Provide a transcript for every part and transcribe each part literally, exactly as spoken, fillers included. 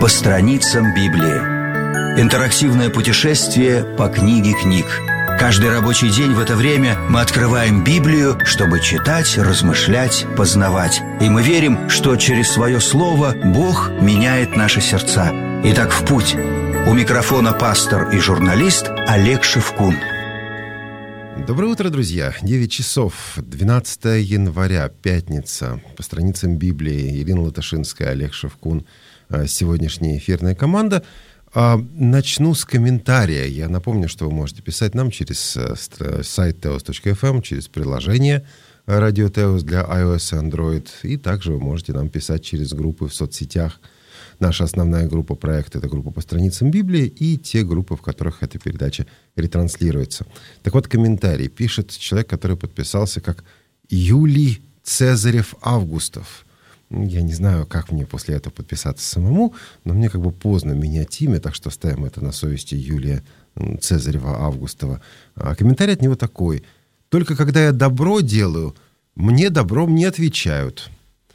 По страницам Библии. Интерактивное путешествие по книге книг. Каждый рабочий день в это время мы открываем Библию, чтобы читать, размышлять, познавать. И мы верим, что через свое слово Бог меняет наши сердца. Итак, в путь. У микрофона пастор и журналист Олег Шевкун. Доброе утро, друзья. девять часов, двенадцатое января, пятница. По страницам Библии. Ирина Латышинская, Олег Шевкун. Сегодняшняя эфирная команда. Начну с комментария. Я напомню, что вы можете писать нам через сайт теос точка эф эм, через приложение Радио Теос для iOS и Android. И также вы можете нам писать через группы в соцсетях. Наша основная группа проекта — это группа по страницам Библии и те группы, в которых эта передача ретранслируется. Так вот, комментарий пишет человек, который подписался как Юлий Цезарев Августов. Я не знаю, как мне после этого подписаться самому, но мне как бы поздно менять имя, так что ставим это на совести Юлия Цезарева Августова. А комментарий от него такой. «Только когда я добро делаю, мне добром не отвечают».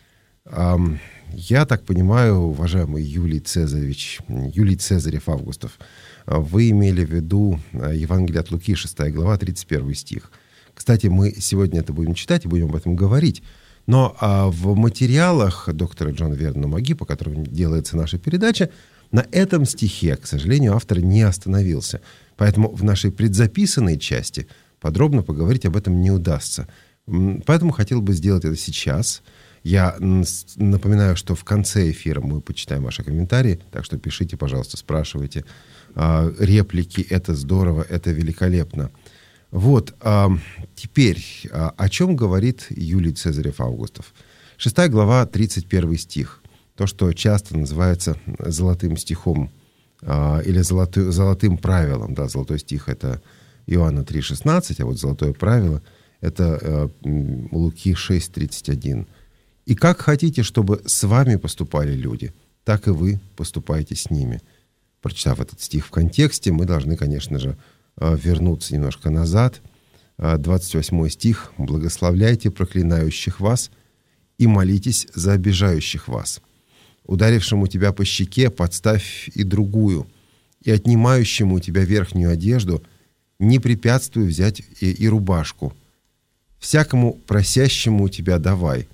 Я так понимаю, уважаемый Юлий Цезаревич, Юлий Цезарев Августов, вы имели в виду Евангелие от Луки, шестая глава, тридцать первый стих. Кстати, мы сегодня это будем читать и будем об этом говорить. Но а, в материалах доктора Джона Вернона Маги, по которым делается наша передача, на этом стихе, к сожалению, автор не остановился. Поэтому в нашей предзаписанной части подробно поговорить об этом не удастся. Поэтому хотел бы сделать это сейчас. Я напоминаю, что в конце эфира мы почитаем ваши комментарии, так что пишите, пожалуйста, спрашивайте. А, реплики — это здорово, это великолепно. Вот, а, теперь, а, о чем говорит Юлий Цезарев Августов? Шестая глава, тридцать первый стих. То, что часто называется золотым стихом а, или золотой, золотым правилом. Да, золотой стих — это Иоанна три шестнадцать, а вот золотое правило — это а, Луки шесть тридцать один. «И как хотите, чтобы с вами поступали люди, так и вы поступайте с ними». Прочитав этот стих в контексте, мы должны, конечно же, вернуться немножко назад. двадцать восьмой стих. «Благословляйте проклинающих вас и молитесь за обижающих вас. Ударившему тебя по щеке подставь и другую, и отнимающему у тебя верхнюю одежду не препятствуй взять и, и рубашку. Всякому просящему у тебя давай,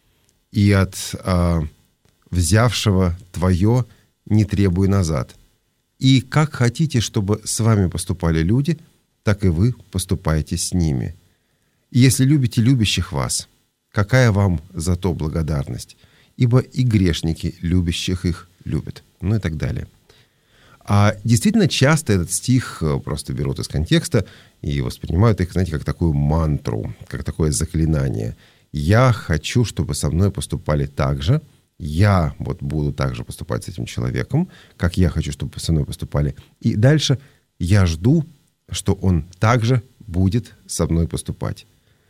и от а, взявшего твое не требуй назад. И как хотите, чтобы с вами поступали люди, так и вы поступайте с ними. И если любите любящих вас, какая вам за то благодарность? Ибо и грешники любящих их любят». Ну и так далее. А действительно, часто этот стих просто берут из контекста и воспринимают их, знаете, как такую мантру, как такое заклинание. Я хочу, чтобы со мной поступали так же. Я вот буду так же поступать с этим человеком, как я хочу, чтобы со мной поступали. И дальше я жду, что он также будет со мной поступать.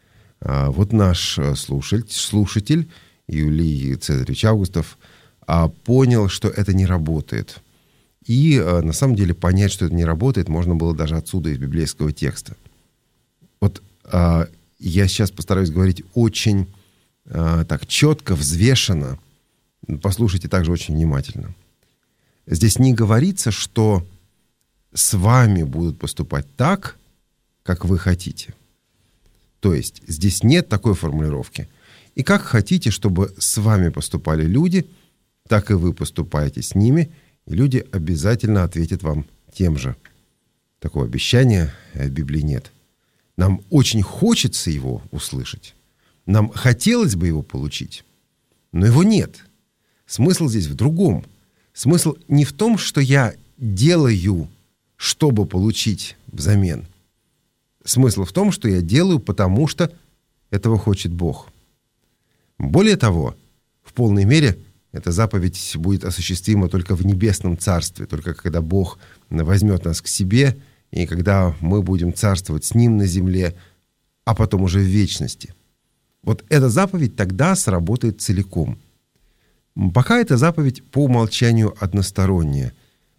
А вот наш слушатель, слушатель Юлий Цезаревич Августов понял, что это не работает. И на самом деле понять, что это не работает, можно было даже отсюда, из библейского текста. Вот я сейчас постараюсь говорить очень так четко, взвешенно. Послушайте также очень внимательно. Здесь не говорится, что с вами будут поступать так, как вы хотите. То есть здесь нет такой формулировки. И как хотите, чтобы с вами поступали люди, так и вы поступаете с ними, и люди обязательно ответят вам тем же. Такого обещания в Библии нет. Нам очень хочется его услышать. Нам хотелось бы его получить, но его нет. Смысл здесь в другом. Смысл не в том, что я делаю, чтобы получить взамен. Смысл в том, что я делаю, потому что этого хочет Бог. Более того, в полной мере эта заповедь будет осуществима только в небесном царстве, только когда Бог возьмет нас к себе, и когда мы будем царствовать с Ним на земле, а потом уже в вечности. Вот эта заповедь тогда сработает целиком. Пока эта заповедь по умолчанию односторонняя.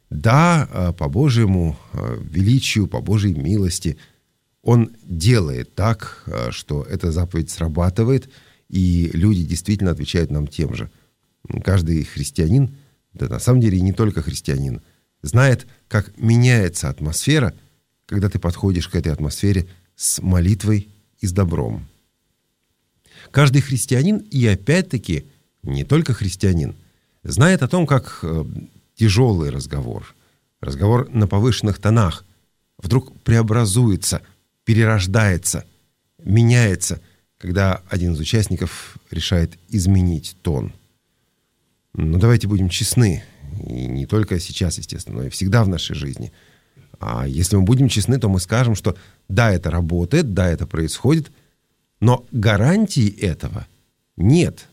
Да, по Божьему величию, по Божьей милости Он делает так, что эта заповедь срабатывает, и люди действительно отвечают нам тем же. Каждый христианин да на самом деле и не только христианин, знает, как меняется атмосфера, когда ты подходишь к этой атмосфере с молитвой и с добром. Каждый христианин, и опять-таки не только христианин, знает о том, как э, тяжелый разговор, разговор на повышенных тонах, вдруг преобразуется, перерождается, меняется, когда один из участников решает изменить тон. Но давайте будем честны, и не только сейчас, естественно, но и всегда в нашей жизни. А если мы будем честны, то мы скажем, что да, это работает, да, это происходит, но гарантии этого нет.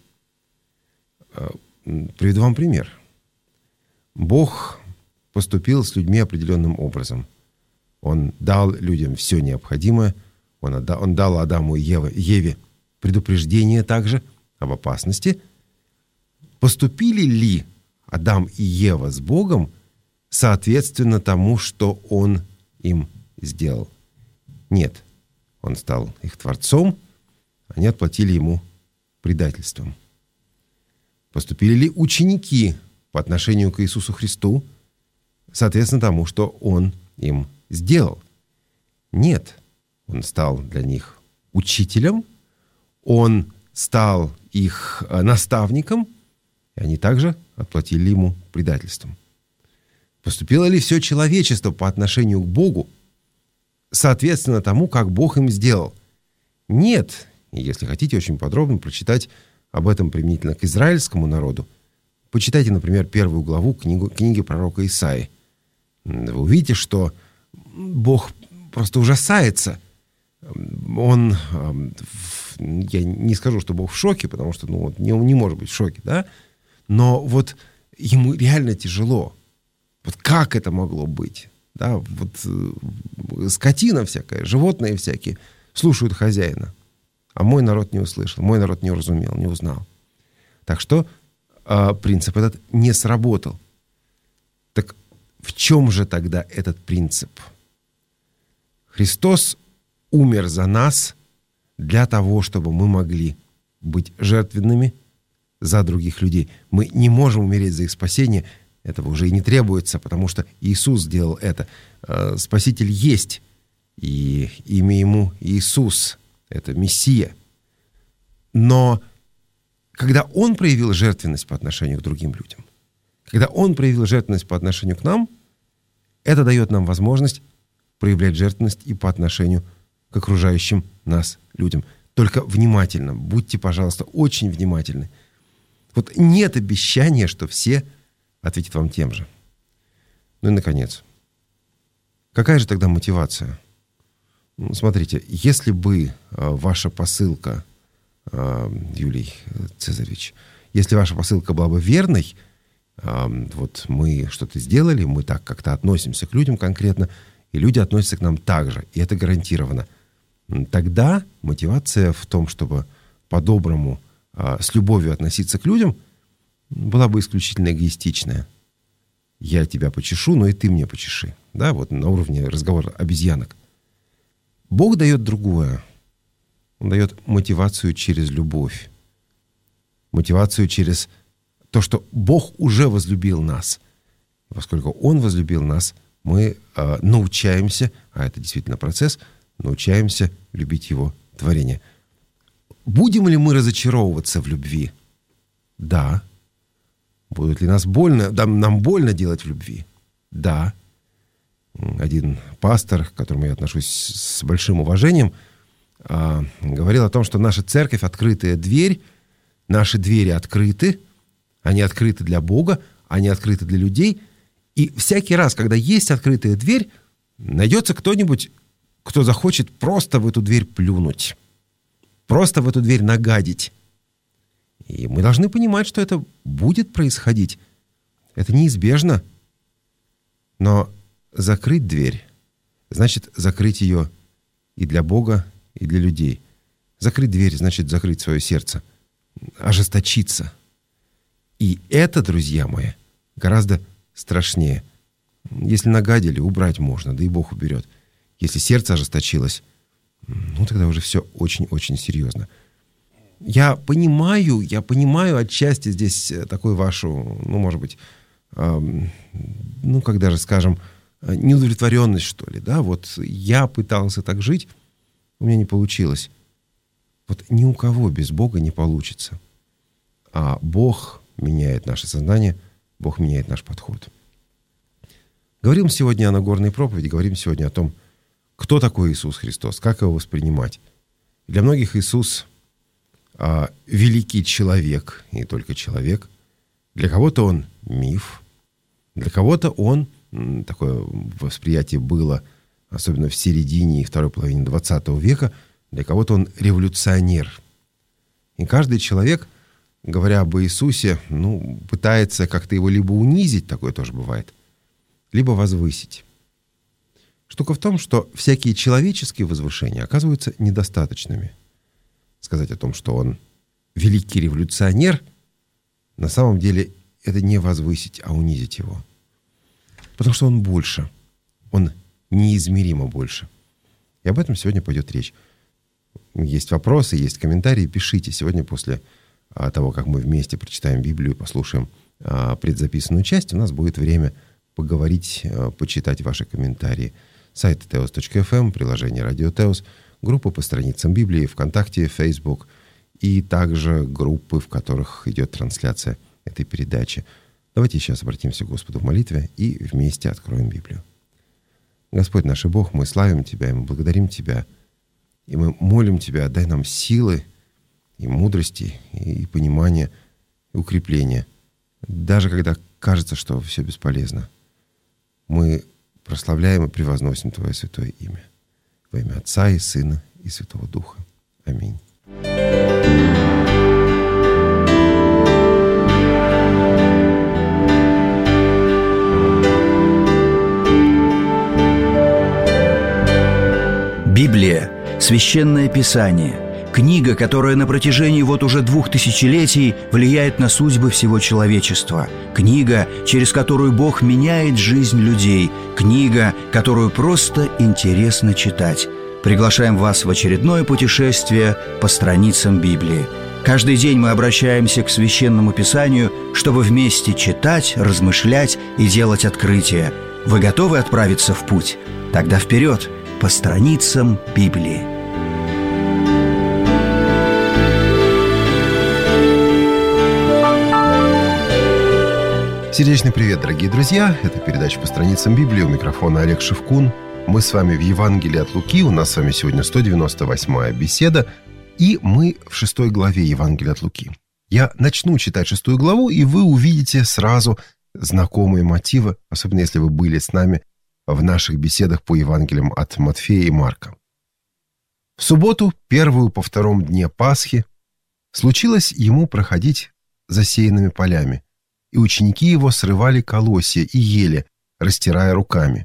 Приведу вам пример. Бог поступил с людьми определенным образом. Он дал людям все необходимое. Он, отдал, он дал Адаму и Еве, Еве предупреждение также об опасности. Поступили ли Адам и Ева с Богом соответственно тому, что Он им сделал? Нет. Он стал их творцом, они отплатили ему предательством. Поступили ли ученики по отношению к Иисусу Христу соответственно тому, что Он им сделал? Нет. Он стал для них учителем, Он стал их наставником, и они также отплатили ему предательством. Поступило ли все человечество по отношению к Богу соответственно тому, как Бог им сделал? Нет. И если хотите очень подробно прочитать об этом применительно к израильскому народу, почитайте, например, первую главу книгу, книги пророка Исаии. Вы увидите, что Бог просто ужасается. Он, я не скажу, что Бог в шоке, потому что ну, не, не может быть в шоке, да? Но вот ему реально тяжело. Вот как это могло быть? Да? Вот скотина всякая, животные всякие слушают хозяина. А мой народ не услышал, мой народ не уразумел, не узнал. Так что э, принцип этот не сработал. Так в чем же тогда этот принцип? Христос умер за нас для того, чтобы мы могли быть жертвенными за других людей. Мы не можем умереть за их спасение, этого уже и не требуется, потому что Иисус сделал это. Э, Спаситель есть, и имя Ему Иисус. Это Мессия. Но когда Он проявил жертвенность по отношению к другим людям, когда Он проявил жертвенность по отношению к нам, это дает нам возможность проявлять жертвенность и по отношению к окружающим нас людям. Только внимательно, будьте, пожалуйста, очень внимательны. Вот нет обещания, что все ответят вам тем же. Ну и, наконец, какая же тогда мотивация? Смотрите, если бы э, ваша посылка, э, Юлий Цезаревич, если ваша посылка была бы верной, э, вот мы что-то сделали, мы так как-то относимся к людям конкретно, и люди относятся к нам так же, и это гарантированно, тогда мотивация в том, чтобы по-доброму, э, с любовью относиться к людям, была бы исключительно эгоистичная. Я тебя почешу, но и ты мне почеши. Да, вот на уровне разговора обезьянок. Бог дает другое. Он дает мотивацию через любовь. Мотивацию через то, что Бог уже возлюбил нас. Поскольку Он возлюбил нас, мы э, научаемся, а это действительно процесс, научаемся любить Его творение. Будем ли мы разочаровываться в любви? Да. Будут ли нас больно, да, нам больно делать в любви? Да. Один пастор, к которому я отношусь с большим уважением, говорил о том, что наша церковь — открытая дверь, наши двери открыты, они открыты для Бога, они открыты для людей, и всякий раз, когда есть открытая дверь, найдется кто-нибудь, кто захочет просто в эту дверь плюнуть, просто в эту дверь нагадить. И мы должны понимать, что это будет происходить. Это неизбежно. Но закрыть дверь значит закрыть ее и для Бога, и для людей. Закрыть дверь значит закрыть свое сердце, ожесточиться. И это, друзья мои, гораздо страшнее. Если нагадили, убрать можно, да и Бог уберет. Если сердце ожесточилось, ну тогда уже все очень-очень серьезно. Я понимаю, я понимаю отчасти здесь такую вашу, ну, может быть, ну, как даже, скажем, неудовлетворенность, что ли, да, вот я пытался так жить, у меня не получилось. Вот ни у кого без Бога не получится. А Бог меняет наше сознание, Бог меняет наш подход. Говорим сегодня о Нагорной проповеди, говорим сегодня о том, кто такой Иисус Христос, как его воспринимать. Для многих Иисус а, великий человек, и не только человек. Для кого-то он миф, для кого-то он, такое восприятие было, особенно в середине и второй половине двадцатого века, для кого-то он революционер. И каждый человек, говоря об Иисусе, ну, пытается как-то его либо унизить, такое тоже бывает, либо возвысить. Штука в том, что всякие человеческие возвышения оказываются недостаточными. Сказать о том, что он великий революционер, на самом деле это не возвысить, а унизить его. Потому что он больше, он неизмеримо больше. И об этом сегодня пойдет речь. Есть вопросы, есть комментарии, пишите. Сегодня после того, как мы вместе прочитаем Библию и послушаем предзаписанную часть, у нас будет время поговорить, почитать ваши комментарии. Сайт теос точка эф эм, приложение Радио Теос, группа по страницам Библии, ВКонтакте, Facebook и также группы, в которых идет трансляция этой передачи. Давайте сейчас обратимся к Господу в молитве и вместе откроем Библию. Господь наш и Бог, мы славим Тебя, и мы благодарим Тебя, и мы молим Тебя, дай нам силы и мудрости, и понимания, и укрепления, даже когда кажется, что все бесполезно. Мы прославляем и превозносим Твое святое имя. Во имя Отца и Сына и Святого Духа. Аминь. Библия – священное писание, книга, которая на протяжении вот уже двух тысячелетий влияет на судьбы всего человечества, книга, через которую Бог меняет жизнь людей, книга, которую просто интересно читать. Приглашаем вас в очередное путешествие по страницам Библии. Каждый день мы обращаемся к Священному Писанию, чтобы вместе читать, размышлять и делать открытия. Вы готовы отправиться в путь? Тогда вперед! По страницам Библии. Сердечный привет, дорогие друзья! Это передача «По страницам Библии». У микрофона Олег Шевкун. Мы с вами в Евангелии от Луки. У нас с вами сегодня сто девяносто восьмая беседа. И мы в шестой главе Евангелия от Луки. Я начну читать шестую главу, и вы увидите сразу знакомые мотивы, особенно если вы были с нами в наших беседах по Евангелиям от Матфея и Марка. В субботу, первую по втором дне Пасхи, случилось ему проходить засеянными полями, и ученики его срывали колосья и ели, растирая руками.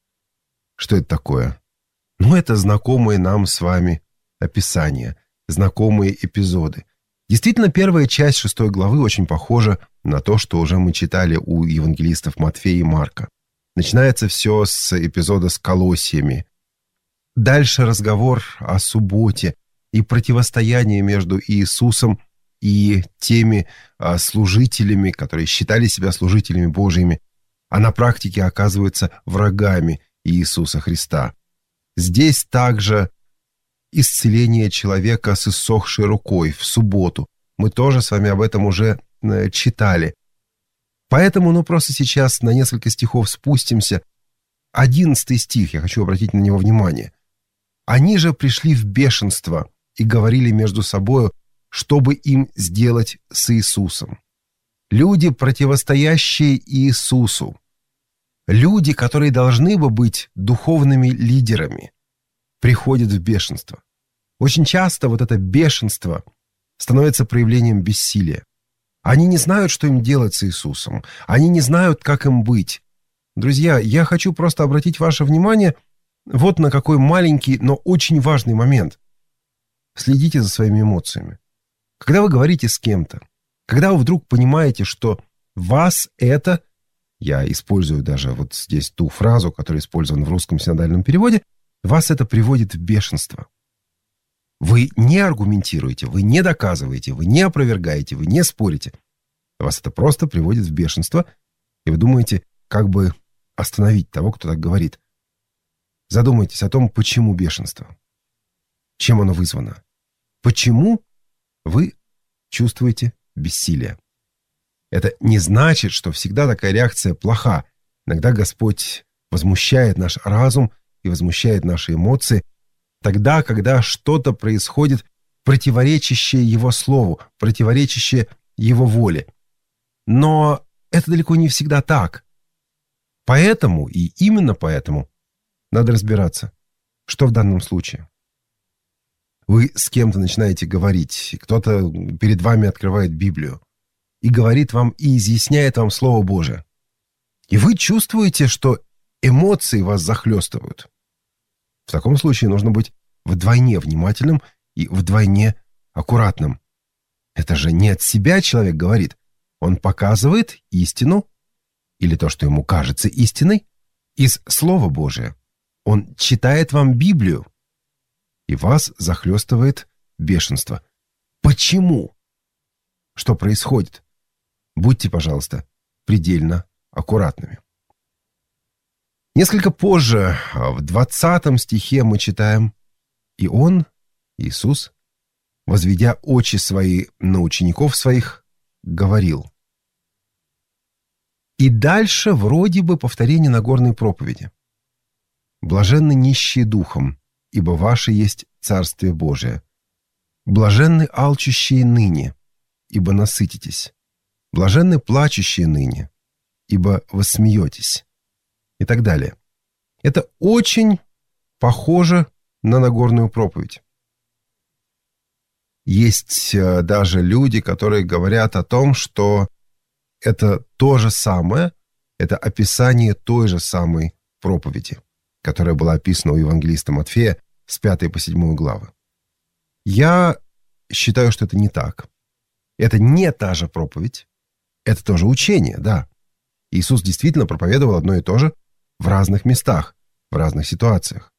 Что это такое? Ну, это знакомые нам с вами описания, знакомые эпизоды. Действительно, первая часть шестой главы очень похожа на то, что уже мы читали у евангелистов Матфея и Марка. Начинается все с эпизода с колосьями. Дальше разговор о субботе и противостояние между Иисусом и теми а, служителями, которые считали себя служителями Божьими, а на практике оказываются врагами Иисуса Христа. Здесь также исцеление человека с иссохшей рукой в субботу. Мы тоже с вами об этом уже э, читали. Поэтому, ну, просто сейчас на несколько стихов спустимся. Одиннадцатый стих, я хочу обратить на него внимание. «Они же пришли в бешенство и говорили между собою, чтобы им сделать с Иисусом». Люди, противостоящие Иисусу. Люди, которые должны бы быть духовными лидерами, приходят в бешенство. Очень часто вот это бешенство становится проявлением бессилия. Они не знают, что им делать с Иисусом. Они не знают, как им быть. Друзья, я хочу просто обратить ваше внимание вот на какой маленький, но очень важный момент. Следите за своими эмоциями. Когда вы говорите с кем-то, когда вы вдруг понимаете, что вас это, я использую даже вот здесь ту фразу, которая использована в русском синодальном переводе, вас это приводит в бешенство. Вы не аргументируете, вы не доказываете, вы не опровергаете, вы не спорите. Вас это просто приводит в бешенство, и вы думаете, как бы остановить того, кто так говорит. Задумайтесь о том, почему бешенство. Чем оно вызвано? Почему вы чувствуете бессилие? Это не значит, что всегда такая реакция плоха. Иногда Господь возмущает наш разум и возмущает наши эмоции тогда, когда что-то происходит, противоречащее Его Слову, противоречащее Его воле. Но это далеко не всегда так. Поэтому, и именно поэтому, надо разбираться, что в данном случае. Вы с кем-то начинаете говорить, кто-то перед вами открывает Библию и говорит вам, и изъясняет вам Слово Божие. И вы чувствуете, что эмоции вас захлестывают. В таком случае нужно быть вдвойне внимательным и вдвойне аккуратным. Это же не от себя человек говорит. Он показывает истину, или то, что ему кажется истиной, из Слова Божия. Он читает вам Библию, и вас захлестывает бешенство. Почему? Что происходит? Будьте, пожалуйста, предельно аккуратными. Несколько позже, в двадцатом стихе, мы читаем: «И Он, Иисус, возведя очи свои на учеников своих, говорил». И дальше вроде бы повторение Нагорной проповеди. «Блаженны нищие духом, ибо ваше есть Царствие Божие. Блаженны алчущие ныне, ибо насытитесь. Блаженны плачущие ныне, ибо воссмеетесь». И так далее. Это очень похоже на Нагорную проповедь. Есть даже люди, которые говорят о том, что это то же самое, это описание той же самой проповеди, которая была описана у евангелиста Матфея с пятой по седьмую главы. Я считаю, что это не так. Это не та же проповедь, это тоже учение, да. Иисус действительно проповедовал одно и то же в разных местах, в разных ситуациях.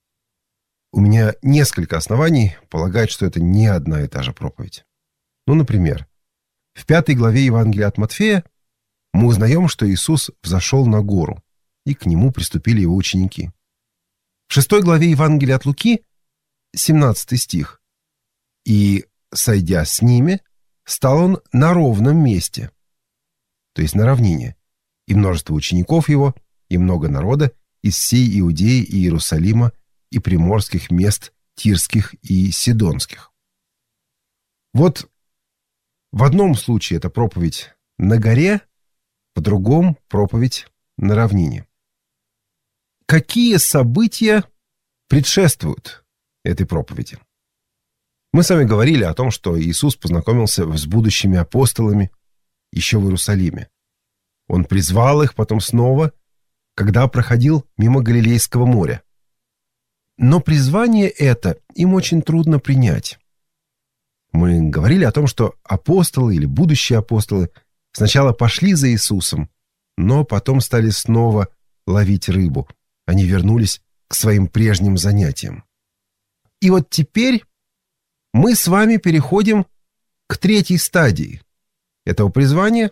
У меня несколько оснований полагать, что это не одна и та же проповедь. Ну, например, в пятой главе Евангелия от Матфея мы узнаем, что Иисус взошел на гору, и к Нему приступили Его ученики. В шестой главе Евангелия от Луки, семнадцатый стих: «И, сойдя с ними, стал Он на ровном месте», то есть на равнине, «и множество учеников Его, и много народа из всей Иудеи и Иерусалима, и приморских мест Тирских и Сидонских». Вот в одном случае это проповедь на горе, в другом проповедь на равнине. Какие события предшествуют этой проповеди? Мы с вами говорили о том, что Иисус познакомился с будущими апостолами еще в Иерусалиме. Он призвал их потом снова, когда проходил мимо Галилейского моря. Но призвание это им очень трудно принять. Мы говорили о том, что апостолы или будущие апостолы сначала пошли за Иисусом, но потом стали снова ловить рыбу. Они вернулись к своим прежним занятиям. И вот теперь мы с вами переходим к третьей стадии этого призвания.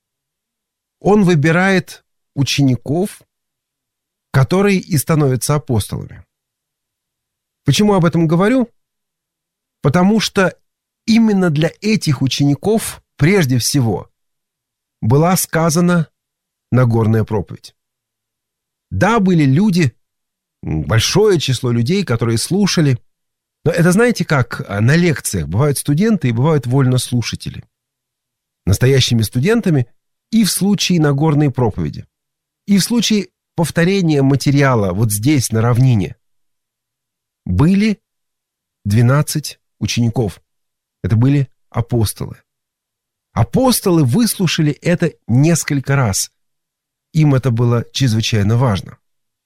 Он выбирает учеников, которые и становятся апостолами. Почему об этом говорю? Потому что именно для этих учеников прежде всего была сказана Нагорная проповедь. Да, были люди, большое число людей, которые слушали, но это, знаете, как на лекциях бывают студенты и бывают вольнослушатели. Настоящими студентами и в случае Нагорной проповеди, и в случае повторения материала вот здесь, на равнине, были двенадцать учеников. Это были апостолы. Апостолы выслушали это несколько раз. Им это было чрезвычайно важно.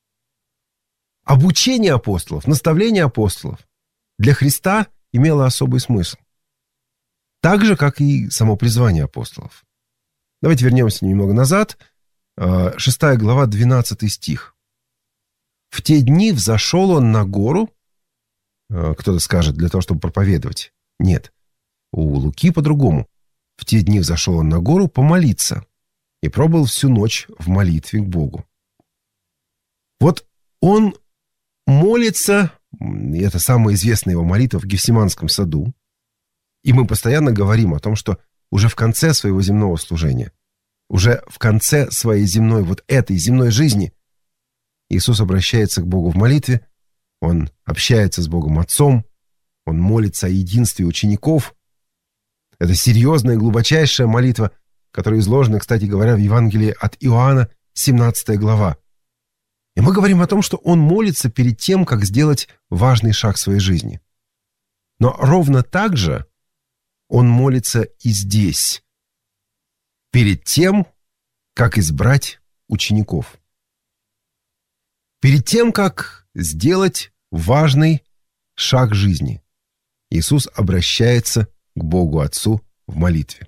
Обучение апостолов, наставление апостолов для Христа имело особый смысл. Так же, как и само призвание апостолов. Давайте вернемся немного назад. Шестая глава, двенадцатый стих. «В те дни взошел он на гору». Кто-то скажет, для того, чтобы проповедовать. Нет. У Луки по-другому. «В те дни взошел он на гору помолиться». и пробыл всю ночь в молитве к Богу. Вот он молится, это самая известная его молитва в Гефсиманском саду, и мы постоянно говорим о том, что уже в конце своего земного служения, уже в конце своей земной, вот этой земной жизни, Иисус обращается к Богу в молитве, он общается с Богом Отцом, он молится о единстве учеников. Это серьезная, глубочайшая молитва, которая изложена, кстати говоря, в Евангелии от Иоанна, семнадцатая глава. И мы говорим о том, что он молится перед тем, как сделать важный шаг в своей жизни. Но ровно так же он молится и здесь, перед тем, как избрать учеников. Перед тем, как сделать важный шаг жизни, Иисус обращается к Богу Отцу в молитве.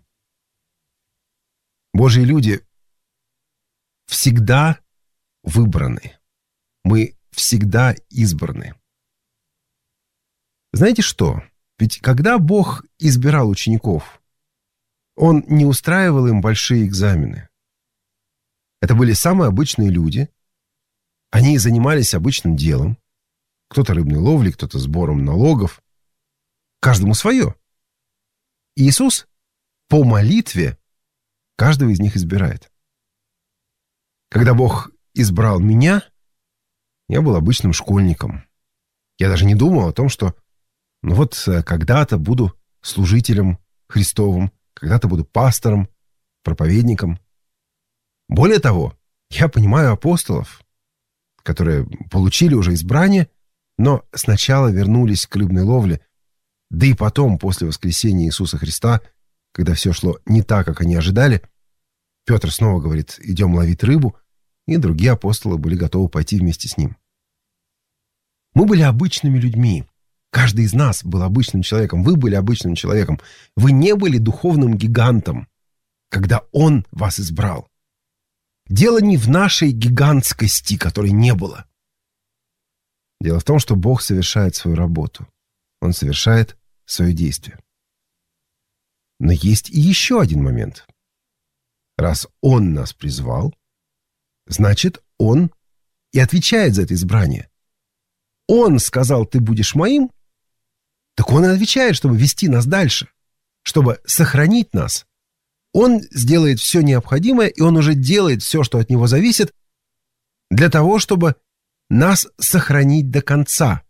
Божьи люди всегда выбраны. Мы всегда избраны. Знаете что? Ведь когда Бог избирал учеников, Он не устраивал им большие экзамены. Это были самые обычные люди. Они занимались обычным делом. Кто-то рыбной ловлей, кто-то сбором налогов. Каждому свое. И Иисус по молитве каждого из них избирает. Когда Бог избрал меня, я был обычным школьником. Я даже не думал о том, что ну вот когда-то буду служителем Христовым, когда-то буду пастором, проповедником. Более того, я понимаю апостолов, которые получили уже избрание, но сначала вернулись к рыбной ловле, да и потом, после воскресения Иисуса Христа, когда все шло не так, как они ожидали, Петр снова говорит: идем ловить рыбу, и другие апостолы были готовы пойти вместе с ним. Мы были обычными людьми. Каждый из нас был обычным человеком. Вы были обычным человеком. Вы не были духовным гигантом, когда Он вас избрал. Дело не в нашей гигантскости, которой не было. Дело в том, что Бог совершает свою работу. Он совершает свое действие. Но есть и еще один момент. Раз Он нас призвал, значит, Он и отвечает за это избрание. Он сказал: ты будешь моим, так Он и отвечает, чтобы вести нас дальше, чтобы сохранить нас. Он сделает все необходимое, и Он уже делает все, что от Него зависит, для того, чтобы нас сохранить до конца.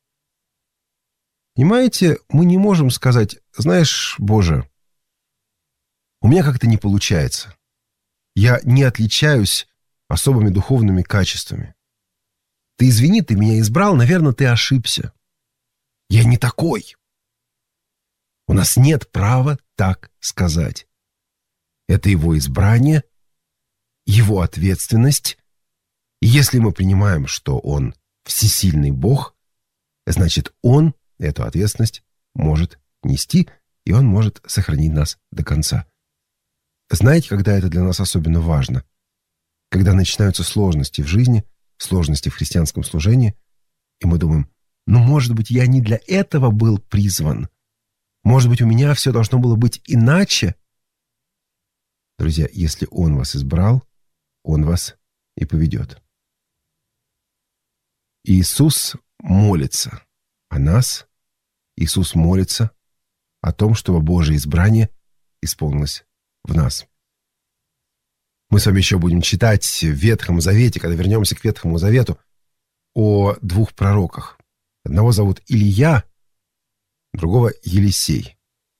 Понимаете, мы не можем сказать: знаешь, Боже, у меня как-то не получается. Я не отличаюсь особыми духовными качествами. Ты извини, ты меня избрал, наверное, ты ошибся. Я не такой. У нас нет права так сказать. Это Его избрание, Его ответственность. И если мы принимаем, что Он всесильный Бог, значит, Он эту ответственность может нести, и Он может сохранить нас до конца. Знаете, когда это для нас особенно важно? Когда начинаются сложности в жизни, сложности в христианском служении, и мы думаем: ну, может быть, я не для этого был призван. Может быть, у меня все должно было быть иначе. Друзья, если Он вас избрал, Он вас и поведет. Иисус молится о нас. Иисус молится о том, чтобы Божие избрание исполнилось в нас. Мы с вами еще будем читать в Ветхом Завете, когда вернемся к Ветхому Завету, о двух пророках. Одного зовут Илия, другого Елисей.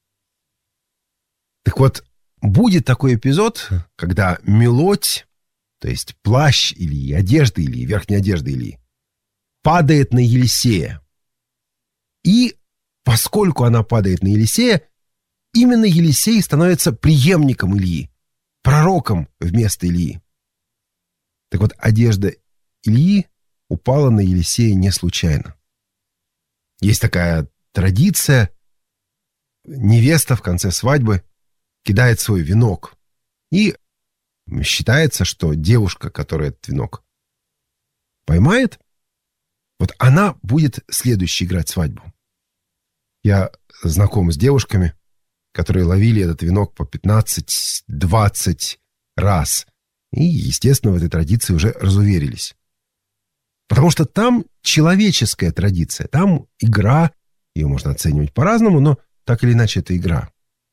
Так вот, будет такой эпизод, когда мелодь, то есть плащ Илии, одежда Илии, верхняя одежда Илии, падает на Елисея. И поскольку она падает на Елисея, именно Елисей становится преемником Илии, пророком вместо Илии. Так вот, одежда Илии упала на Елисея не случайно. Есть такая традиция: невеста в конце свадьбы кидает свой венок. И считается, что девушка, которая этот венок поймает, вот она будет следующей играть свадьбу. Я знаком с девушками, которые ловили этот венок по пятнадцать, двадцать, раз. И, естественно, в этой традиции уже разуверились. Потому что там человеческая традиция, там игра, ее можно оценивать по-разному, но так или иначе это игра.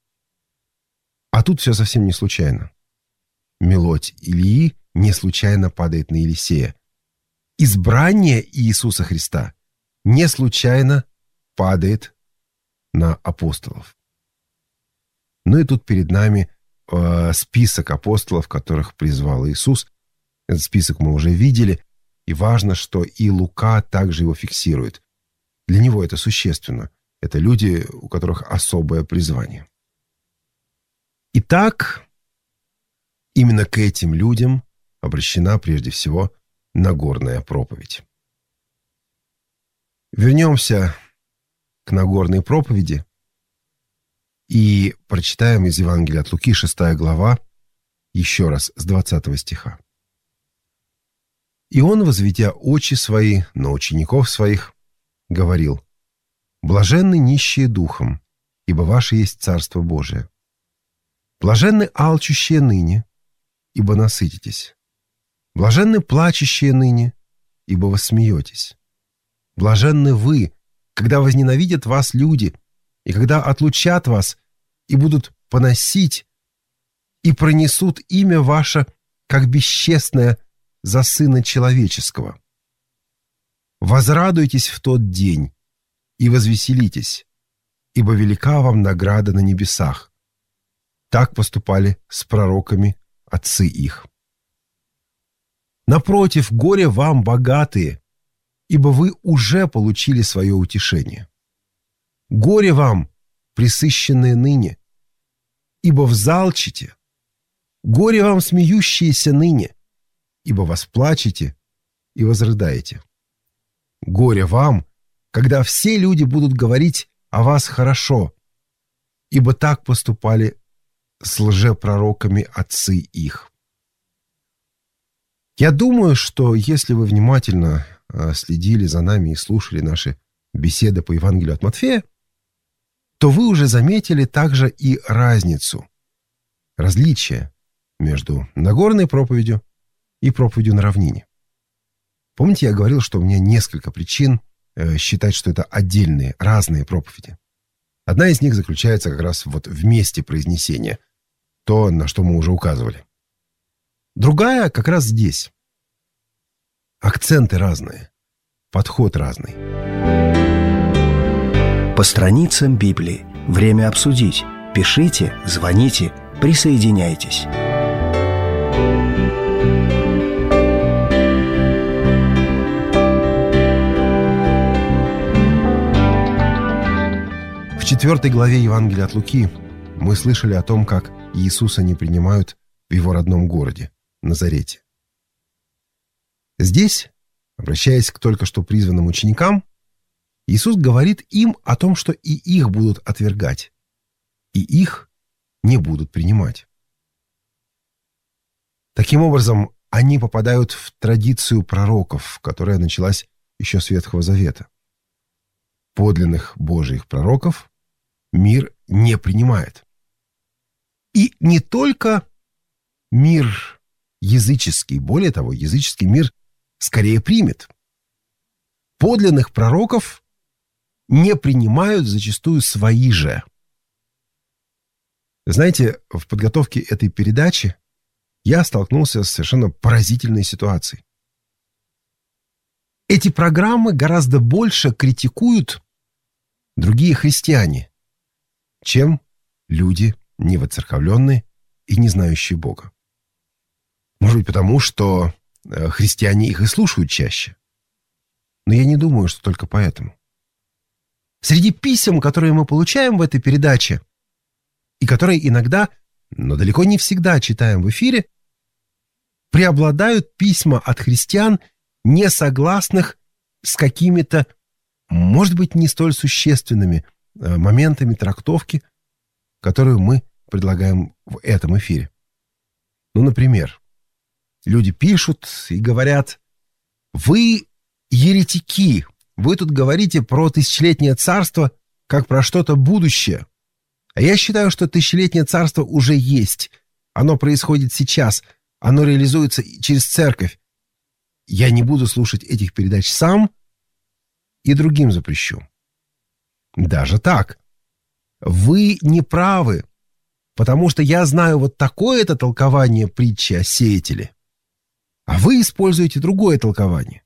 А тут все совсем не случайно. Мелодь Илии не случайно падает на Елисея. Избрание Иисуса Христа не случайно падает на апостолов. Ну и тут перед нами э, список апостолов, которых призвал Иисус. Этот список мы уже видели, и важно, что и Лука также его фиксирует. Для него это существенно. Это люди, у которых особое призвание. Итак, именно к этим людям обращена прежде всего Нагорная проповедь. Вернемся к Нагорной проповеди и прочитаем из Евангелия от Луки, шестая глава, еще раз с двадцатого стиха. «И он, возведя очи свои на учеников своих, говорил: блаженны нищие духом, ибо ваше есть Царство Божие. Блаженны алчущие ныне, ибо насытитесь. Блаженны плачущие ныне, ибо вы смеетесь. Блаженны вы, когда возненавидят вас люди, и когда отлучат вас, и будут поносить, и пронесут имя ваше, как бесчестное, за Сына Человеческого. Возрадуйтесь в тот день и возвеселитесь, ибо велика вам награда на небесах. Так поступали с пророками отцы их. Напротив, горе вам, богатые, ибо вы уже получили свое утешение. Горе вам, пресыщенные ныне, ибо взалчите. Горе вам, смеющиеся ныне, ибо восплачете и возрыдаете. Горе вам, когда все люди будут говорить о вас хорошо, ибо так поступали с лжепророками отцы их. Я думаю, что если вы внимательно следили за нами и слушали наши беседы по Евангелию от Матфея, то вы уже заметили также и разницу, различие между Нагорной проповедью и проповедью на равнине. Помните, я говорил, что у меня несколько причин э, считать, что это отдельные, разные проповеди. Одна из них заключается как раз вот в месте произнесения, то, на что мы уже указывали. Другая как раз здесь. Акценты разные, подход разный. По страницам Библии. Время обсудить. Пишите, звоните, присоединяйтесь. В четвертой главе Евангелия от Луки мы слышали о том, как Иисуса не принимают в его родном городе, Назарете. Здесь, обращаясь к только что призванным ученикам, Иисус говорит им о том, что и их будут отвергать, и их не будут принимать. Таким образом, они попадают в традицию пророков, которая началась еще с Ветхого Завета. Подлинных Божьих пророков мир не принимает. И не только мир языческий, более того, языческий мир скорее примет. Подлинных пророков не принимают зачастую свои же. Знаете, в подготовке этой передачи я столкнулся с совершенно поразительной ситуацией. Эти программы гораздо больше критикуют другие христиане, чем люди невоцерковленные и не знающие Бога. Может быть, потому что христиане их и слушают чаще. Но я не думаю, что только поэтому. Среди писем, которые мы получаем в этой передаче, и которые иногда, но далеко не всегда читаем в эфире, преобладают письма от христиан, не согласных с какими-то, может быть, не столь существенными моментами трактовки, которую мы предлагаем в этом эфире. Ну, например, люди пишут и говорят: вы еретики, вы тут говорите про тысячелетнее царство как про что-то будущее. А я считаю, что тысячелетнее царство уже есть. оно происходит сейчас, оно реализуется через церковь. Я не буду слушать этих передач сам и другим запрещу. Даже так. Вы не правы, потому что я знаю вот такое-то толкование притчи о сеятеле, а вы используете другое толкование.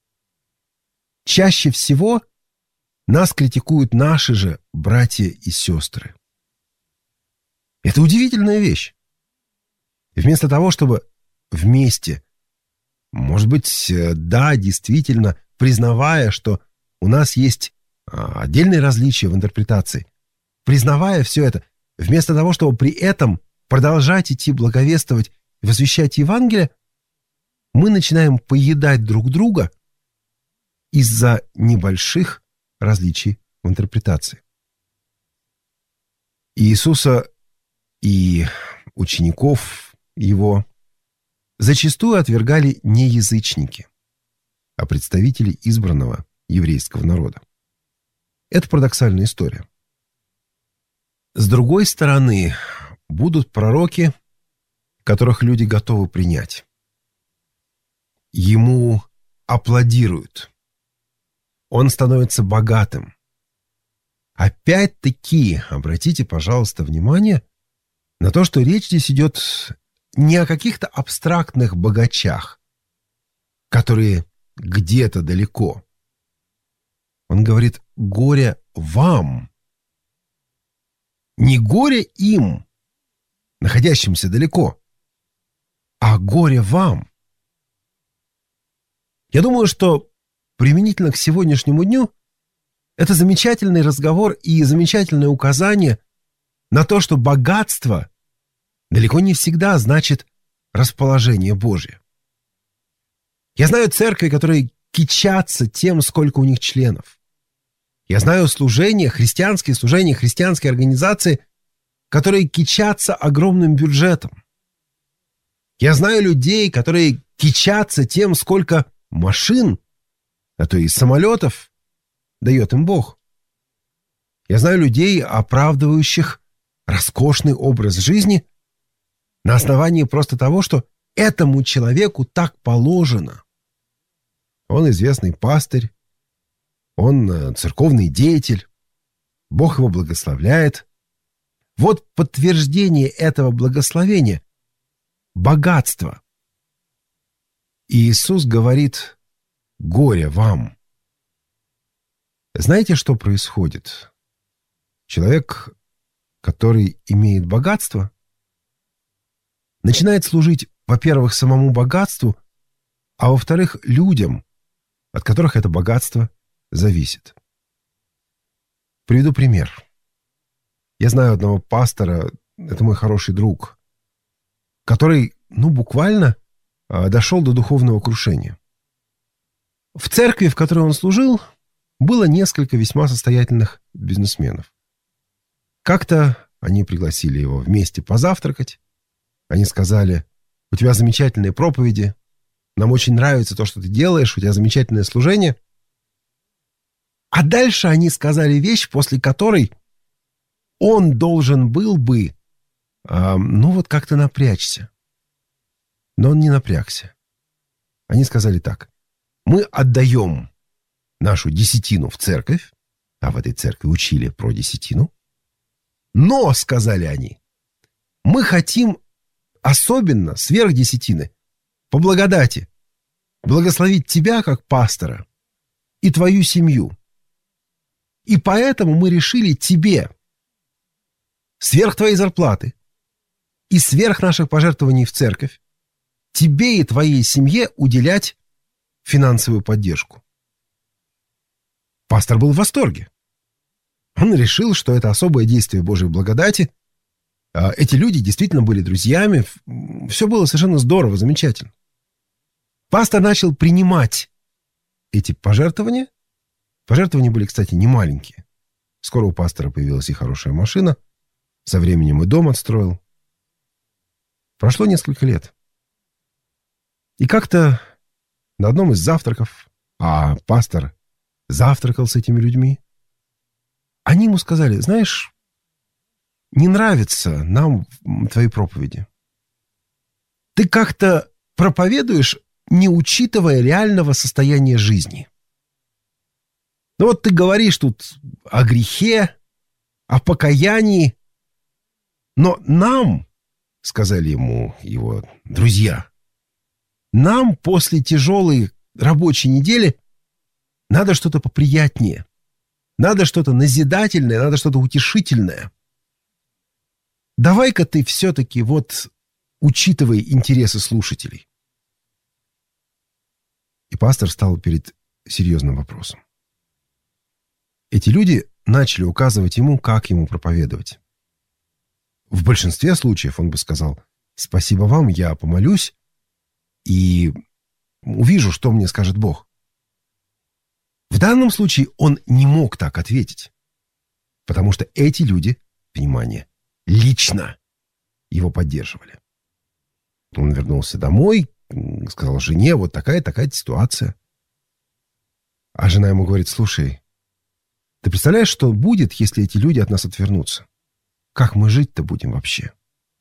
Чаще всего нас критикуют наши же братья и сестры. Это удивительная вещь. И вместо того, чтобы вместе, может быть, да, действительно, признавая, что у нас есть отдельные различия в интерпретации, признавая все это, вместо того, чтобы при этом продолжать идти благовествовать и возвещать Евангелие, мы начинаем поедать друг друга из-за небольших различий в интерпретации. Иисуса и учеников его зачастую отвергали не язычники, а представители избранного еврейского народа. Это парадоксальная история. С другой стороны, будут пророки, которых люди готовы принять. Ему аплодируют. Он становится богатым. Опять-таки, обратите, пожалуйста, внимание на то, что речь здесь идет не о каких-то абстрактных богачах, которые где-то далеко. Он говорит: горе вам. Не горе им, находящимся далеко, а горе вам. Я думаю, что применительно к сегодняшнему дню это замечательный разговор и замечательное указание на то, что богатство далеко не всегда значит расположение Божье. Я знаю церкви, которые кичатся тем, сколько у них членов. Я знаю служения, христианские служения, христианские организации, которые кичатся огромным бюджетом. Я знаю людей, которые кичатся тем, сколько машин, а то и самолетов дает им Бог. Я знаю людей, оправдывающих роскошный образ жизни на основании просто того, что этому человеку так положено. Он известный пастырь, он церковный деятель, Бог его благословляет. Вот подтверждение этого благословения – богатство. И Иисус говорит: горе вам. Знаете, что происходит? Человек, который имеет богатство, начинает служить, во-первых, самому богатству, а во-вторых, людям, от которых это богатство зависит. Приведу пример. Я знаю одного пастора, это мой хороший друг, который, ну, буквально дошел до духовного крушения. В церкви, в которой он служил, было несколько весьма состоятельных бизнесменов. Как-то они пригласили его вместе позавтракать. Они сказали: у тебя замечательные проповеди, нам очень нравится то, что ты делаешь, у тебя замечательное служение. А дальше они сказали вещь, после которой он должен был бы, э, ну вот как-то напрячься. Но он не напрягся. Они сказали так: мы отдаем нашу десятину в церковь, а в этой церкви учили про десятину, но, сказали они, мы хотим особенно, сверх десятины, по благодати, благословить тебя как пастора и твою семью. И поэтому мы решили тебе сверх твоей зарплаты и сверх наших пожертвований в церковь тебе и твоей семье уделять финансовую поддержку. Пастор был в восторге. Он решил, что это особое действие Божьей благодати. Эти люди действительно были друзьями. Все было совершенно здорово, замечательно. Пастор начал принимать эти пожертвования. Пожертвования были, кстати, не маленькие. Скоро у пастора появилась и хорошая машина. Со временем и дом отстроил. Прошло несколько лет. И как-то на одном из завтраков, а пастор завтракал с этими людьми, они ему сказали: знаешь, не нравятся нам твои проповеди. ты как-то проповедуешь, не учитывая реального состояния жизни. Ну вот ты говоришь тут о грехе, о покаянии, но нам, сказали ему его друзья, нам после тяжелой рабочей недели надо что-то поприятнее, надо что-то назидательное, надо что-то утешительное. Давай-ка ты все-таки вот учитывай интересы слушателей. И пастор стал перед серьезным вопросом. Эти люди начали указывать ему, как ему проповедовать. В большинстве случаев он бы сказал: «Спасибо вам, я помолюсь и увижу, что мне скажет Бог». В данном случае он не мог так ответить, потому что эти люди, внимание, лично его поддерживали. Он вернулся домой, сказал жене: вот такая-такая ситуация. А жена ему говорит: слушай, ты представляешь, что будет, если эти люди от нас отвернутся? Как мы жить-то будем вообще?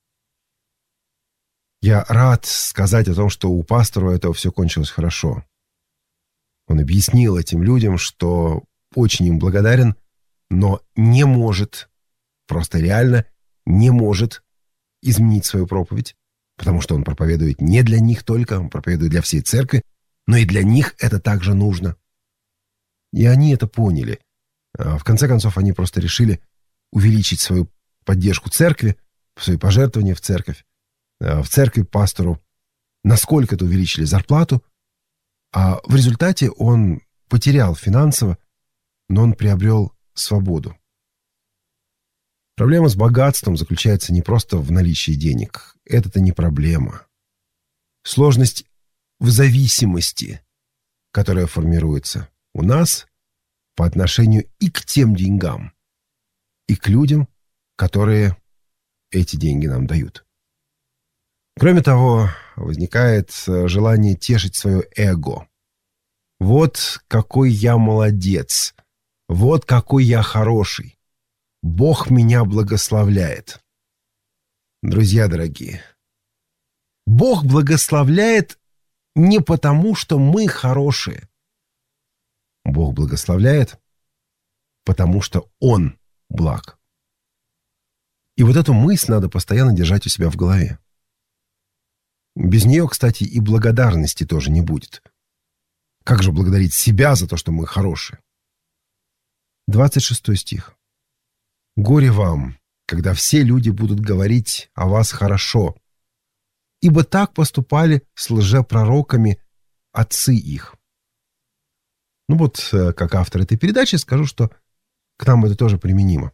Я рад сказать о том, что у пастора этого все кончилось хорошо. Он объяснил этим людям, что очень им благодарен, но не может, просто реально не может изменить свою проповедь, потому что он проповедует не для них только, он проповедует для всей церкви, но и для них это также нужно. И они это поняли. В конце концов, они просто решили увеличить свою поддержку церкви, свои пожертвования в церковь. В церкви пастору насколько-то увеличили зарплату, а в результате он потерял финансово, но он приобрел свободу. Проблема с богатством заключается не просто в наличии денег. Это-то не проблема. Сложность в зависимости, которая формируется у нас по отношению и к тем деньгам, и к людям, которые эти деньги нам дают. Кроме того, возникает желание тешить свое эго. Вот какой я молодец, вот какой я хороший. Бог меня благословляет. Друзья дорогие, Бог благословляет не потому, что мы хорошие. Бог благословляет, потому что Он благ. И вот эту мысль надо постоянно держать у себя в голове. Без нее, кстати, и благодарности тоже не будет. Как же благодарить себя за то, что мы хорошие? двадцать шестой стих. «Горе вам, когда все люди будут говорить о вас хорошо, ибо так поступали с лжепророками отцы их». Ну вот, как автор этой передачи, скажу, что к нам это тоже применимо.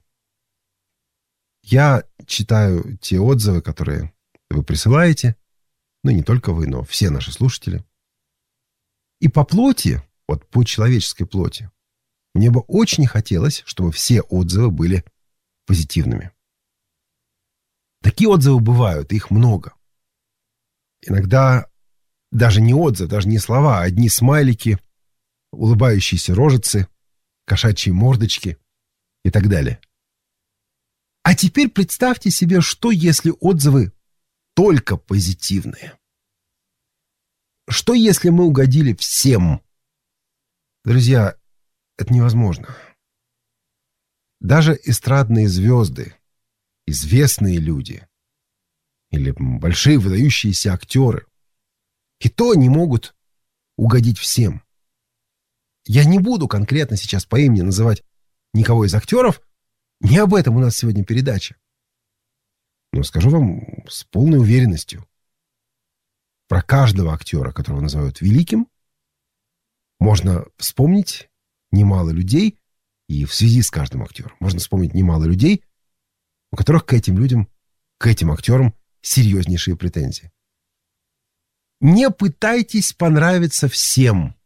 Я читаю те отзывы, которые вы присылаете, ну не только вы, но все наши слушатели. И по плоти, вот по человеческой плоти, мне бы очень хотелось, чтобы все отзывы были позитивными. Такие отзывы бывают, их много. Иногда даже не отзывы, даже не слова, а одни смайлики, улыбающиеся рожицы, кошачьи мордочки и так далее. А теперь представьте себе, что если отзывы только позитивные? Что если мы угодили всем? Друзья, это невозможно. Даже эстрадные звезды, известные люди или большие выдающиеся актеры и то не могут угодить всем. Я не буду конкретно сейчас по имени называть никого из актеров, не об этом у нас сегодня передача. Но скажу вам с полной уверенностью, про каждого актера, которого называют великим, можно вспомнить немало людей, и в связи с каждым актером можно вспомнить немало людей, у которых к этим людям, к этим актерам серьезнейшие претензии. Не пытайтесь понравиться всем,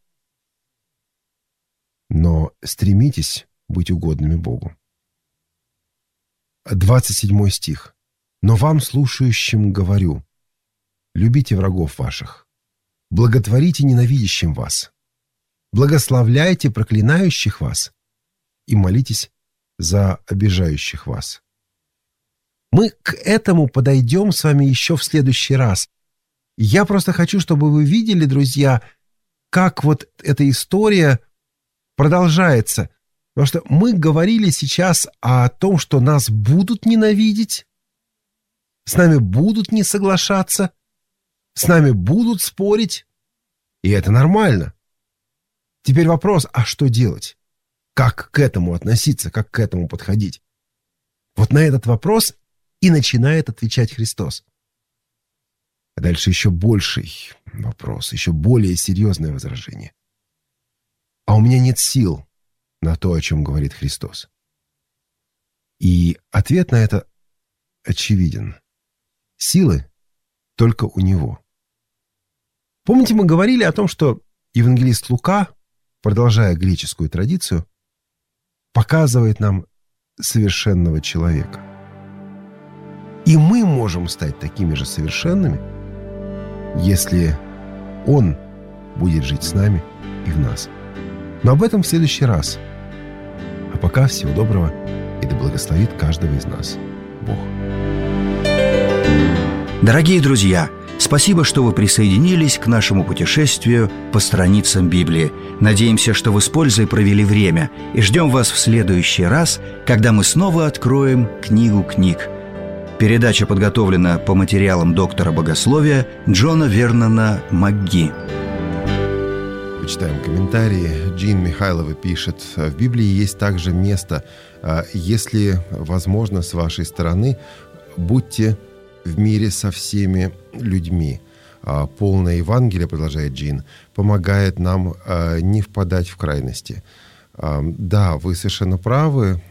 но стремитесь быть угодными Богу. двадцать седьмой стих. «Но вам, слушающим, говорю, любите врагов ваших, благотворите ненавидящим вас, благословляйте проклинающих вас и молитесь за обижающих вас». Мы к этому подойдем с вами еще в следующий раз. Я просто хочу, чтобы вы видели, друзья, как вот эта история продолжается. Потому что мы говорили сейчас о том, что нас будут ненавидеть, с нами будут не соглашаться, с нами будут спорить, и это нормально. Теперь вопрос, а что делать? Как к этому относиться, как к этому подходить? Вот на этот вопрос и начинает отвечать Христос. А дальше еще больший вопрос, еще более серьезное возражение. А у меня нет сил на то, о чем говорит Христос. И ответ на это очевиден. Силы только у Него. Помните, мы говорили о том, что евангелист Лука, продолжая греческую традицию, показывает нам совершенного человека. И мы можем стать такими же совершенными, если Он будет жить с нами и в нас. Но об этом в следующий раз. А пока всего доброго, и да благословит каждого из нас Бог. Дорогие друзья, спасибо, что вы присоединились к нашему путешествию по страницам Библии. Надеемся, что вы с пользой провели время, и ждем вас в следующий раз, когда мы снова откроем книгу книг. Передача подготовлена по материалам доктора богословия Джона Вернона МакГи. Почитаем комментарии. Джин Михайлова пишет: в Библии есть также место, если возможно, с вашей стороны, будьте в мире со всеми людьми. Полное Евангелие, продолжает Джин, помогает нам не впадать в крайности. Да, вы совершенно правы.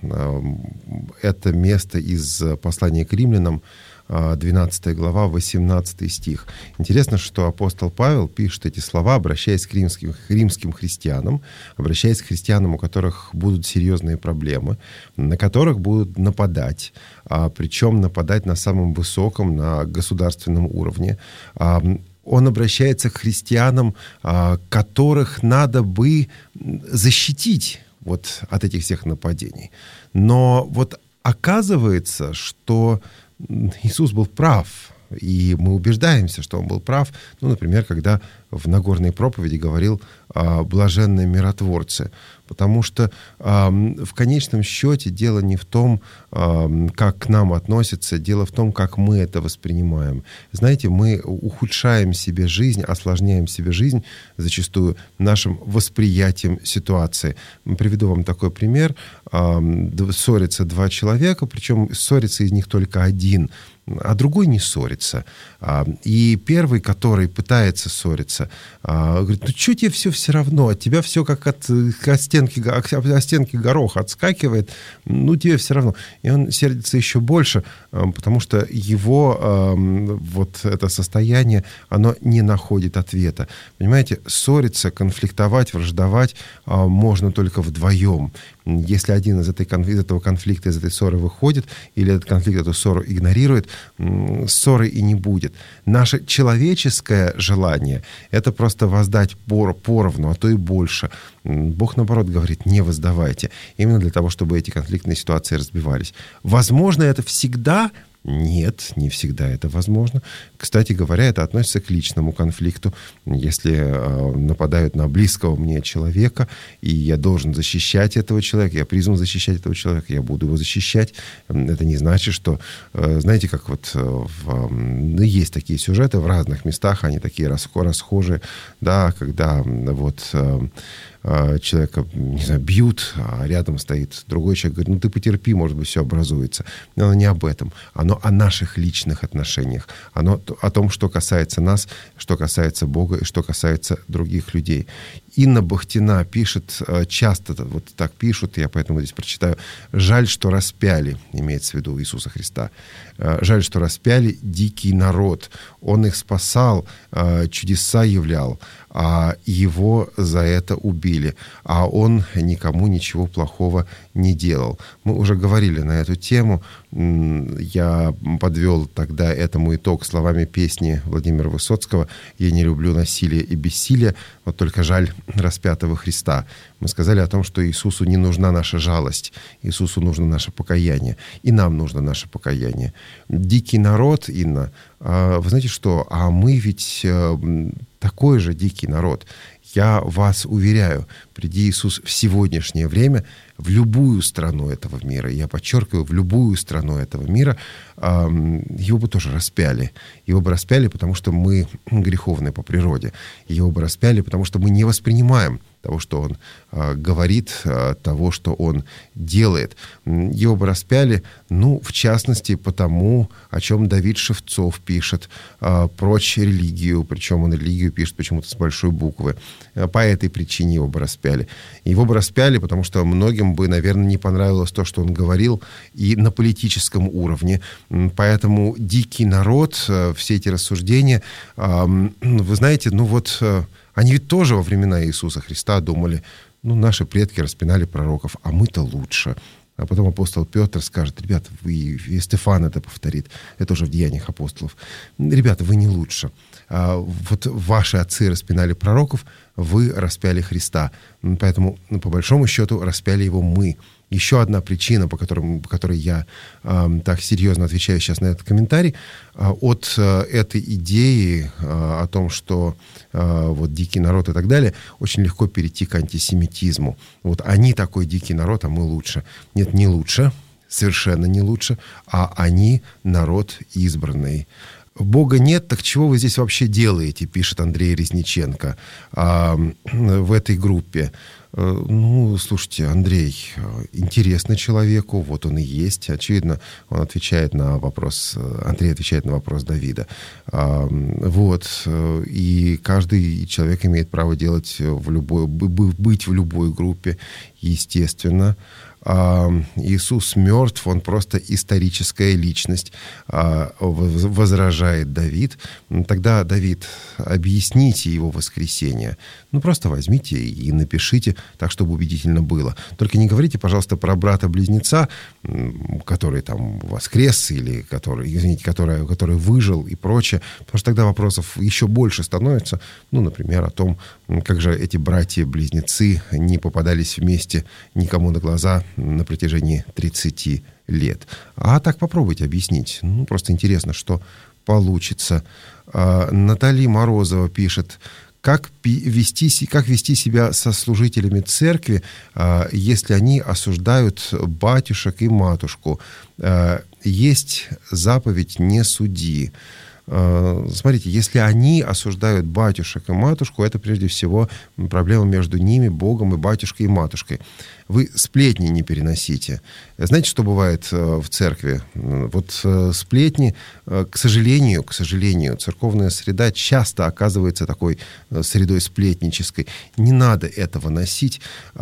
Это место из послания к римлянам, двенадцатая глава, восемнадцатый стих. Интересно, что апостол Павел пишет эти слова, обращаясь к римским, римским христианам, обращаясь к христианам, у которых будут серьезные проблемы, на которых будут нападать, а, причем нападать на самом высоком, на государственном уровне. А, он обращается к христианам, а, которых надо бы защитить вот от этих всех нападений. Но вот оказывается, что Иисус был прав, и мы убеждаемся, что Он был прав. Ну, например, когда в Нагорной проповеди говорил а, «блаженные миротворцы». Потому что а, в конечном счете дело не в том, а, как к нам относятся, дело в том, как мы это воспринимаем. Знаете, мы ухудшаем себе жизнь, осложняем себе жизнь зачастую нашим восприятием ситуации. Приведу вам такой пример. А, ссорятся два человека, причем ссорится из них только один, а другой не ссорится. И первый, который пытается ссориться, говорит: ну что тебе все все равно, от тебя все как от, от, стенки, от стенки гороха отскакивает, ну тебе все равно. И он сердится еще больше, потому что его вот это состояние, оно не находит ответа. Понимаете, ссориться, конфликтовать, враждовать можно только вдвоем. Если один из, этой, из этого конфликта, из этой ссоры выходит, или этот конфликт, эту ссору игнорирует, ссоры и не будет. Наше человеческое желание — это просто воздать пор, поровну, а то и больше. Бог, наоборот, говорит: не воздавайте. Именно для того, чтобы эти конфликтные ситуации разбивались. Возможно, это всегда... Нет, не всегда это возможно. Кстати говоря, это относится к личному конфликту. Если э, нападают на близкого мне человека, и я должен защищать этого человека, я призван защищать этого человека, я буду его защищать. Это не значит, что... Э, знаете, как вот э, в, э, есть такие сюжеты в разных местах, они такие расхожие, да, когда вот... Э, человека, не знаю, бьют, а рядом стоит другой человек, говорит: ну ты потерпи, может быть, все образуется. Но оно не об этом. Оно о наших личных отношениях. Оно о том, что касается нас, что касается Бога и что касается других людей. Инна Бахтина пишет, часто вот так пишут, я поэтому здесь прочитаю: «Жаль, что распяли», имеется в виду Иисуса Христа, «жаль, что распяли дикий народ. Он их спасал, чудеса являл, а его за это убили, а он никому ничего плохого не делал». Мы уже говорили на эту тему. Я подвел тогда этому итог словами песни Владимира Высоцкого: «Я не люблю насилие и бессилие, вот только жаль распятого Христа». Мы сказали о том, что Иисусу не нужна наша жалость, Иисусу нужно наше покаяние, и нам нужно наше покаяние. Дикий народ, Инна, вы знаете что, а мы ведь такой же дикий народ. Я вас уверяю, приди Иисус в сегодняшнее время, в любую страну этого мира, я подчеркиваю, в любую страну этого мира, его бы тоже распяли. Его бы распяли, потому что мы греховны по природе. Его бы распяли, потому что мы не воспринимаем того, что он э, говорит, э, того, что он делает. Его бы распяли, ну, в частности, потому, о чем Давид Шевцов пишет, э, прочь религию, причем он религию пишет почему-то с большой буквы. Э, по этой причине его бы распяли. Его бы распяли, потому что многим бы, наверное, не понравилось то, что он говорил, и на политическом уровне. Поэтому дикий народ, э, все эти рассуждения, э, вы знаете, ну вот... Э, Они ведь тоже во времена Иисуса Христа думали, ну, наши предки распинали пророков, а мы-то лучше. А потом апостол Петр скажет, ребята, вы, и Стефан это повторит, это уже в Деяниях апостолов, ребята, вы не лучше. А вот ваши отцы распинали пророков, вы распяли Христа. Поэтому, ну, по большому счету, распяли его мы. Еще одна причина, по, которому, по которой я э, так серьезно отвечаю сейчас на этот комментарий, э, от э, этой идеи э, о том, что э, вот дикий народ и так далее, очень легко перейти к антисемитизму. Вот они такой дикий народ, а мы лучше. Нет, не лучше, совершенно не лучше, а они народ избранный. Бога нет, так чего вы здесь вообще делаете, пишет Андрей Резниченко а, в этой группе. Ну, слушайте, Андрей интересный человеку, вот он и есть. Очевидно, он отвечает на вопрос, Андрей отвечает на вопрос Давида. А, вот, и каждый человек имеет право делать в любой, быть в любой группе, естественно. Иисус мертв, он просто историческая личность, возражает Давид. Тогда, Давид, объясните его воскресение. Ну, просто возьмите и напишите так, чтобы убедительно было. Только не говорите, пожалуйста, про брата-близнеца, который там воскрес, или который, извините, который, который выжил и прочее, потому что тогда вопросов еще больше становится. Ну, например, о том, как же эти братья-близнецы не попадались вместе никому на глаза на протяжении тридцати лет. А так попробуйте объяснить. Ну, просто интересно, что получится. А, Наталья Морозова пишет, как вести, как вести себя со служителями церкви, а, если они осуждают батюшек и матушку. А, есть заповедь «не суди». Смотрите, если они осуждают батюшек и матушку, это прежде всего проблема между ними, Богом и батюшкой и матушкой. Вы сплетни не переносите. Знаете, что бывает в церкви? Вот сплетни, к сожалению, к сожалению, церковная среда часто оказывается такой средой сплетнической. Не надо этого носить.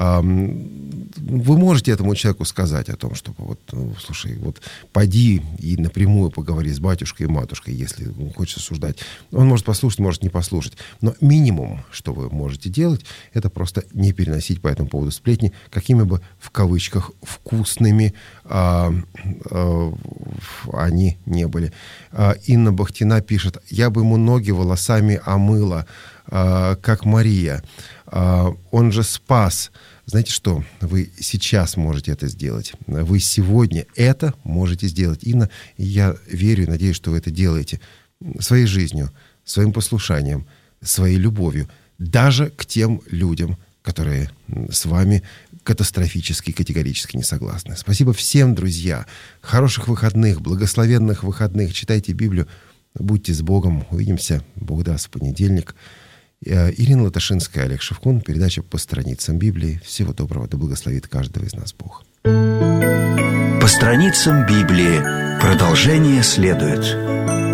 Вы можете этому человеку сказать о том, что вот, слушай, вот поди и напрямую поговори с батюшкой и матушкой, если хочешь осуждать. Он может послушать, может не послушать. Но минимум, что вы можете делать, это просто не переносить по этому поводу сплетни, какими бы, в кавычках, вкусными а, а, они не были. А, Инна Бахтина пишет, я бы ему ноги волосами омыла, а, как Мария. А, он же спас. Знаете что? Вы сейчас можете это сделать. Вы сегодня это можете сделать. Инна, я верю и надеюсь, что вы это делаете своей жизнью, своим послушанием, своей любовью, даже к тем людям, которые с вами катастрофически, категорически не согласны. Спасибо всем, друзья. Хороших выходных, благословенных выходных. Читайте Библию. Будьте с Богом. Увидимся, Бог даст, в понедельник. Ирина Латашинская, Олег Шевкун. Передача «По страницам Библии». Всего доброго. Да благословит каждого из нас Бог. «По страницам Библии». Продолжение следует.